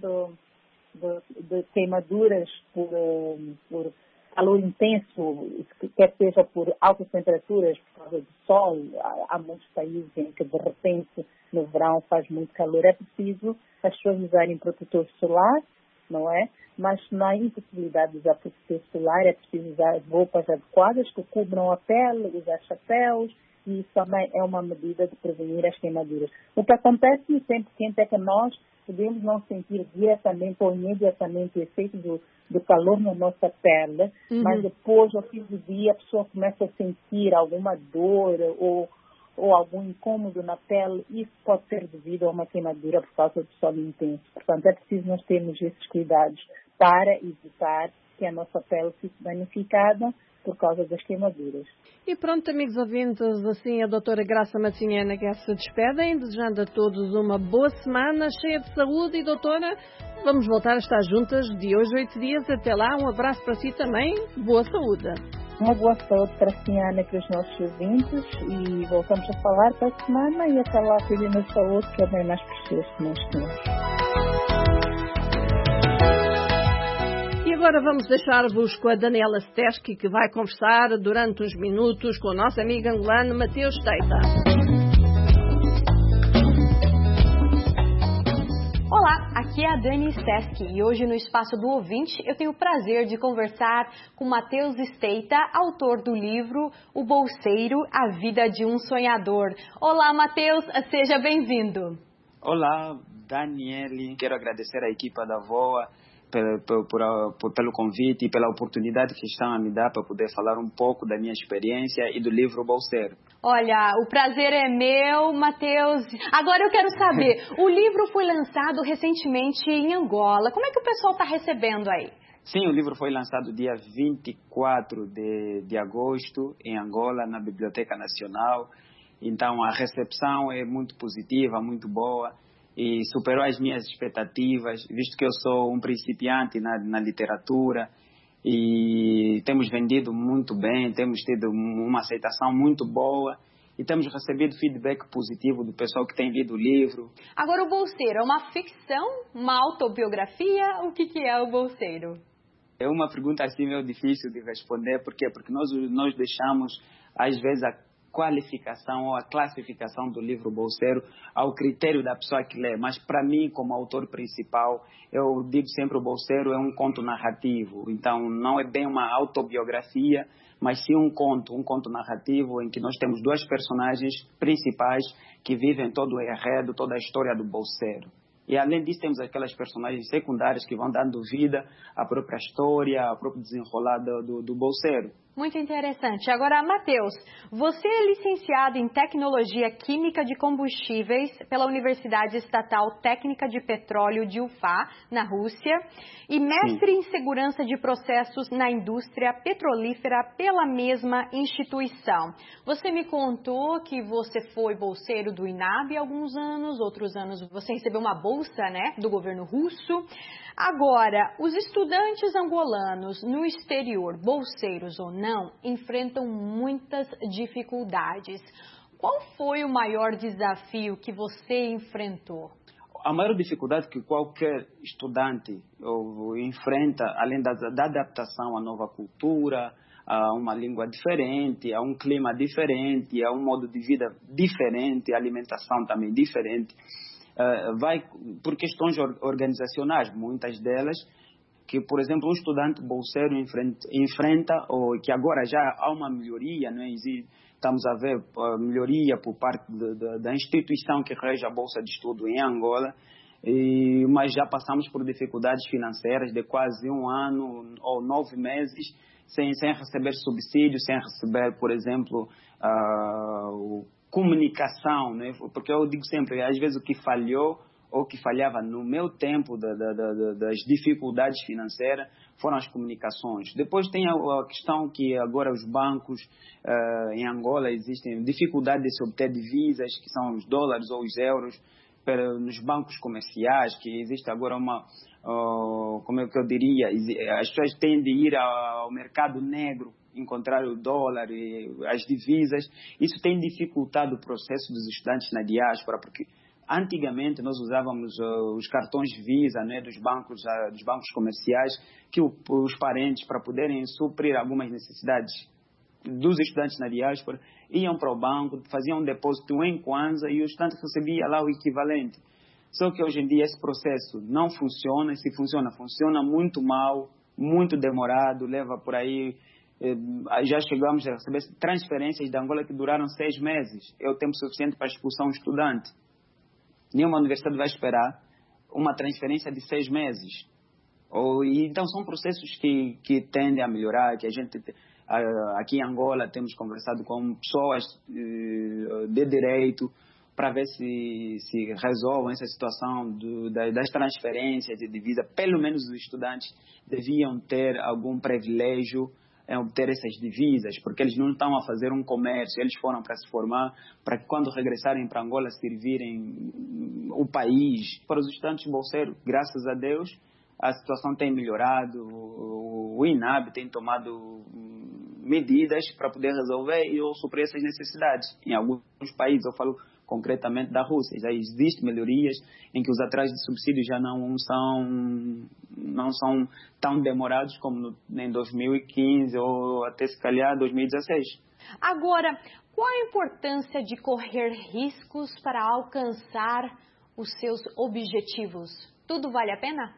de queimaduras por calor intenso, quer seja por altas temperaturas, por causa do sol. Há muitos países em que de repente no verão faz muito calor. É preciso as pessoas usarem protetor solar, não é? Mas na impossibilidade de usar protetor solar é preciso usar roupas adequadas que cubram a pele, usar chapéus, e isso também é uma medida de prevenir as queimaduras. O que acontece no tempo quente é que nós podemos não sentir diretamente ou imediatamente o efeito do calor na nossa pele, mas depois, ao fim do dia, a pessoa começa a sentir alguma dor ou algum incômodo na pele. Isso pode ser devido a uma queimadura por causa do sol intenso. Portanto, é preciso nós termos esses cuidados para evitar que a nossa pele fique danificada por causa das queimaduras. E pronto, amigos ouvintes, assim a doutora Graça Massiniana que se despedem, desejando a todos uma boa semana, cheia de saúde. E doutora, vamos voltar a estar juntas de hoje a 8 dias. Até lá, um abraço para si também, boa saúde. Uma boa saúde para a senhora e para os nossos ouvintes, e voltamos a falar para a semana, e até lá, cuidem da saúde, que é bem mais precioso que nós temos. Agora vamos deixar-vos com a Daniela Steski, que vai conversar durante uns minutos com o nosso amigo angolano Mateus Teita. Olá, aqui é a Dani Steski e hoje no Espaço do Ouvinte eu tenho o prazer de conversar com Mateus Teita, autor do livro O Bolseiro, A Vida de um Sonhador. Olá, Mateus, seja bem-vindo. Olá, Daniele, quero agradecer à equipa da VOA pelo convite e pela oportunidade que estão a me dar para poder falar um pouco da minha experiência e do livro Bolseiro. Olha, o prazer é meu, Mateus. Agora eu quero saber, o livro foi lançado recentemente em Angola. Como é que o pessoal está recebendo aí? Sim, o livro foi lançado dia 24 de agosto em Angola, na Biblioteca Nacional. Então a recepção é muito positiva, muito boa. E superou as minhas expectativas, visto que eu sou um principiante na literatura, e temos vendido muito bem, temos tido uma aceitação muito boa e temos recebido feedback positivo do pessoal que tem lido o livro. Agora, o Bolseiro é uma ficção, uma autobiografia? O que é o Bolseiro? É uma pergunta assim meio difícil de responder. Por quê? Porque nós deixamos, às vezes, a qualificação ou a classificação do livro Bolseiro ao critério da pessoa que lê. Mas para mim, como autor principal, eu digo sempre o Bolseiro é um conto narrativo. Então não é bem uma autobiografia, mas sim um conto narrativo em que nós temos duas personagens principais que vivem todo o enredo, toda a história do Bolseiro. E além disso temos aquelas personagens secundárias que vão dando vida à própria história, ao próprio desenrolar do Bolseiro. Muito interessante. Agora, Matheus, você é licenciado em Tecnologia Química de Combustíveis pela Universidade Estatal Técnica de Petróleo de Ufá, na Rússia, e mestre em Segurança de Processos na Indústria Petrolífera pela mesma instituição. Você me contou que você foi bolseiro do INAB há alguns anos, outros anos você recebeu uma bolsa, né, do governo russo. Agora, os estudantes angolanos no exterior, bolseiros ou não, enfrentam muitas dificuldades. Qual foi o maior desafio que você enfrentou? A maior dificuldade que qualquer estudante enfrenta, além da adaptação à nova cultura, a uma língua diferente, a um clima diferente, a um modo de vida diferente, a alimentação também diferente, vai por questões organizacionais, muitas delas, que, por exemplo, um estudante bolseiro enfrenta, ou que agora já há uma melhoria, não é? Estamos a ver melhoria por parte da instituição que rege a Bolsa de Estudo em Angola, mas já passamos por dificuldades financeiras de quase 1 ano ou 9 meses, sem receber subsídios, sem receber, por exemplo, comunicação, né? Porque eu digo sempre, às vezes o que falhou ou que falhava no meu tempo das dificuldades financeiras foram as comunicações. Depois tem a questão que agora os bancos em Angola existem dificuldade de se obter divisas, que são os dólares ou os euros, nos bancos comerciais, que existe agora como é que eu diria, as pessoas têm de ir ao mercado negro, encontrar o dólar e as divisas. Isso tem dificultado o processo dos estudantes na diáspora, porque antigamente nós usávamos os cartões Visa, né, dos bancos comerciais, que os parentes, para poderem suprir algumas necessidades dos estudantes na diáspora, iam para o banco, faziam um depósito em Kwanza e o estudante recebia lá o equivalente. Só que hoje em dia esse processo não funciona, e se funciona, funciona muito mal, muito demorado, leva por aí. Já chegamos a receber transferências da Angola que duraram 6 meses. É o tempo suficiente para expulsar um estudante. Nenhuma universidade vai esperar uma transferência de 6 meses. Então são processos que tendem a melhorar, que a gente aqui em Angola temos conversado com pessoas de direito para ver se resolvem essa situação das transferências de divisa. Pelo menos os estudantes deviam ter algum privilégio em obter essas divisas, porque eles não estão a fazer um comércio, eles foram para se formar, para que quando regressarem para Angola servirem o país. Para os estudantes bolseiros, graças a Deus, a situação tem melhorado, o INAB tem tomado medidas para poder resolver e suprir essas necessidades. Em alguns países, eu falo concretamente da Rússia, já existem melhorias em que os atrasos de subsídios já não são tão demorados como em 2015 ou até se calhar 2016. Agora, qual a importância de correr riscos para alcançar os seus objetivos? Tudo vale a pena?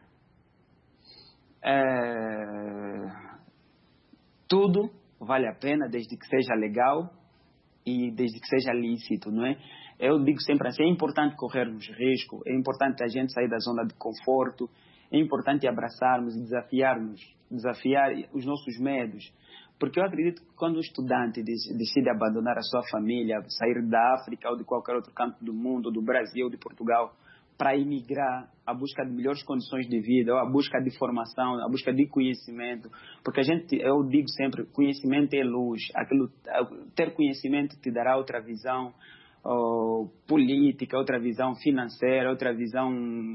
Tudo vale a pena, desde que seja legal e desde que seja lícito, não é? Eu digo sempre assim, é importante corrermos risco, é importante a gente sair da zona de conforto, é importante abraçarmos e desafiar os nossos medos. Porque eu acredito que quando o estudante decide abandonar a sua família, sair da África ou de qualquer outro canto do mundo, do Brasil, de Portugal, para emigrar, a busca de melhores condições de vida, ou a busca de formação, a busca de conhecimento, porque eu digo sempre, conhecimento é luz, ter conhecimento te dará outra visão política, outra visão financeira, outra visão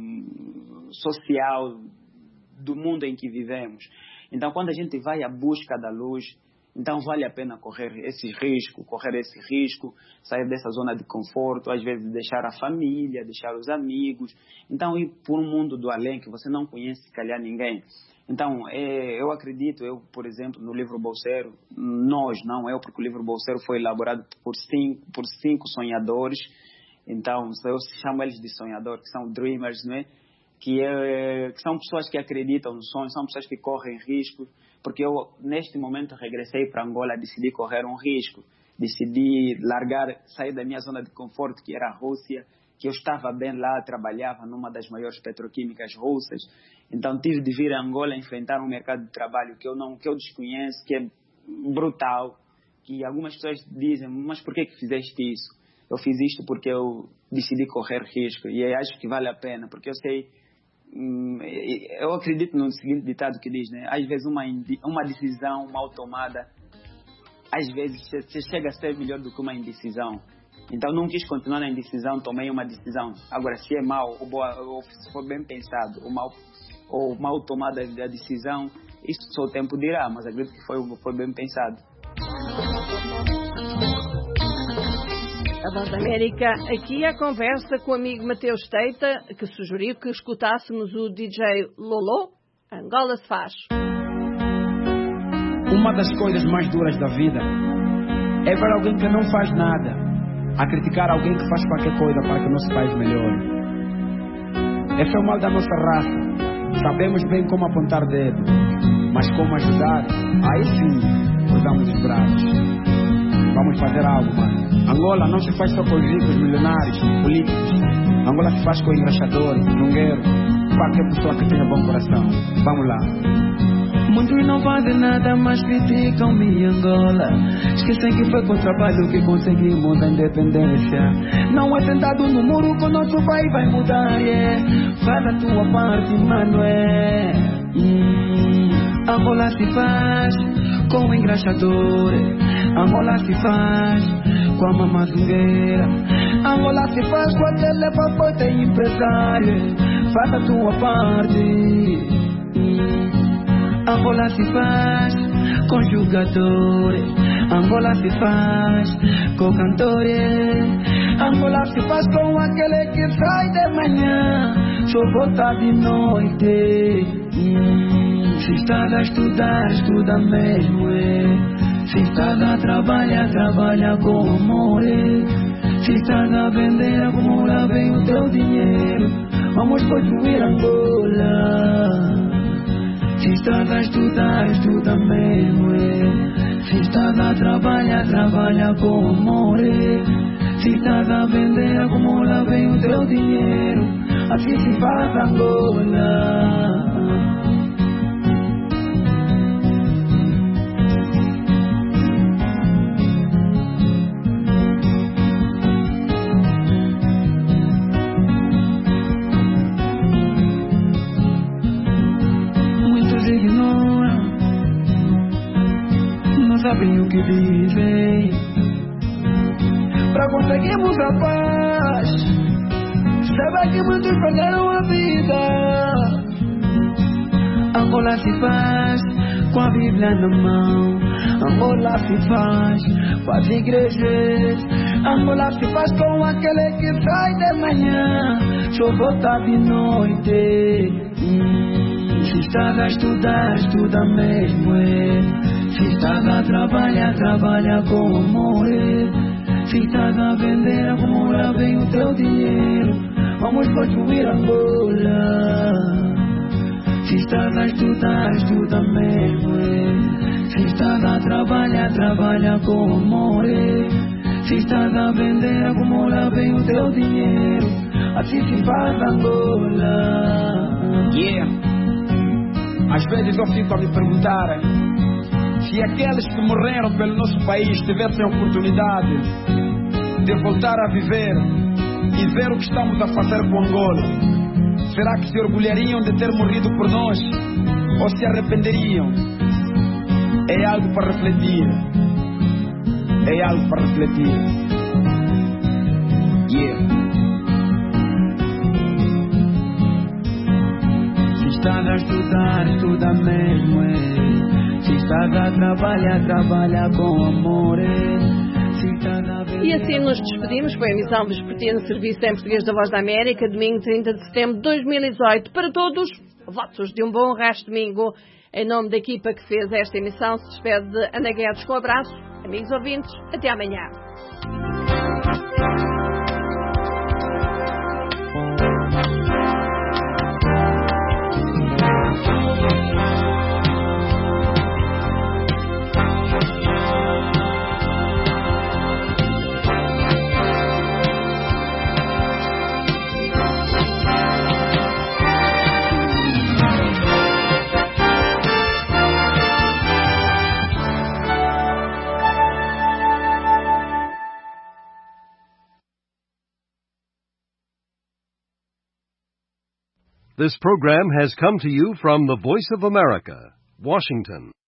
social do mundo em que vivemos. Então, quando a gente vai à busca da luz, então vale a pena correr esse risco, sair dessa zona de conforto, às vezes deixar a família, deixar os amigos, então ir por um mundo do além que você não conhece, se calhar, ninguém. Então, eu acredito, por exemplo, no livro Bolseiro, porque o livro Bolseiro foi elaborado por cinco sonhadores, então eu chamo eles de sonhadores, que são dreamers, né? Que são pessoas que acreditam no sonho, são pessoas que correm riscos, porque eu, neste momento, regressei para Angola, decidi correr um risco, decidi sair da minha zona de conforto, que era a Rússia, que eu estava bem lá, trabalhava numa das maiores petroquímicas russas, então tive de vir a Angola enfrentar um mercado de trabalho que eu desconheço, que é brutal, que algumas pessoas dizem, mas por que fizeste isso? Eu fiz isto porque eu decidi correr risco e eu acho que vale a pena, porque eu sei, eu acredito no seguinte ditado que diz, né? Às vezes uma decisão mal tomada, às vezes você chega a ser melhor do que uma indecisão. Então não quis continuar na indecisão, tomei uma decisão. Agora, se é mal ou boa, ou se for bem pensado, ou mal tomada a decisão, isso só o tempo dirá, mas acredito que foi bem pensado. A Voz da América, aqui a conversa com o amigo Mateus Teita, que sugeriu que escutássemos o DJ Lolo, Angola se faz. Uma das coisas mais duras da vida é ver alguém que não faz nada, a criticar alguém que faz qualquer coisa para que o nosso país melhore. Esse é o mal da nossa raça. Sabemos bem como apontar dedo, mas como ajudar, aí sim, cruzamos os braços. Vamos fazer algo, mano. Angola não se faz só com os ricos, milionários, políticos. Angola se faz com engraxadores, lungueiros, qualquer pessoa que tenha bom coração. Vamos lá. Muitos não fazem nada, mas criticam-me Angola. Esquecem que foi com o trabalho que conseguimos a independência. Não é sentado no muro que o nosso país vai mudar, yeah. Faz a tua parte, mano, Angola se faz com engraxadores. Angola se faz com a mamazungueira. Angola se faz com aquele papote empresário. Faz a tua parte. Angola se faz com jogadores. Angola se faz com cantores. Angola se faz com aquele que sai de manhã, só volta de noite. Se estás a estudar, estuda mesmo, Se estás a trabalhar, trabalha com amor, Se estás a vender, acumula bem o teu dinheiro. Vamos construir Angola. Se estás a estudar, estuda mesmo, Se estás a trabalhar, trabalha com amor, Se estás a vender, acumula bem o teu dinheiro. Assim se faz Angola. Sabem o que vivem pra conseguirmos a paz. Sabe que muitos perderam a vida. Angola se faz com a Bíblia na mão. Angola se faz com as igrejas. Angola se faz com aquele que sai de manhã, só volta de noite. Se estás a estudar, estuda mesmo, Se estás a trabalhar, trabalha com amor, Se estás a vender, acumula bem o teu dinheiro. Vamos construir Angola. Se estás a estudar, estuda mesmo, Se estás a trabalhar, trabalha com amor, Se estás a vender, acumula bem o teu dinheiro. Assim se faz Angola. Yeah. Às vezes eu fico a me perguntar se aqueles que morreram pelo nosso país tivessem a oportunidade de voltar a viver e ver o que estamos a fazer com Angola, será que se orgulhariam de ter morrido por nós ou se arrependeriam? É algo para refletir. É algo para refletir. Yeah. Se estás a estudar, estuda mesmo, Se estás a trabalhar, trabalha com amor, E assim nos despedimos com a emissão vespertina Serviço em Português da Voz da América, domingo 30 de setembro de 2018. Para todos, votos de um bom resto de domingo. Em nome da equipa que fez esta emissão, se despede de Ana Guedes com um abraço. Amigos ouvintes, até amanhã. This program has come to you from the Voice of America, Washington.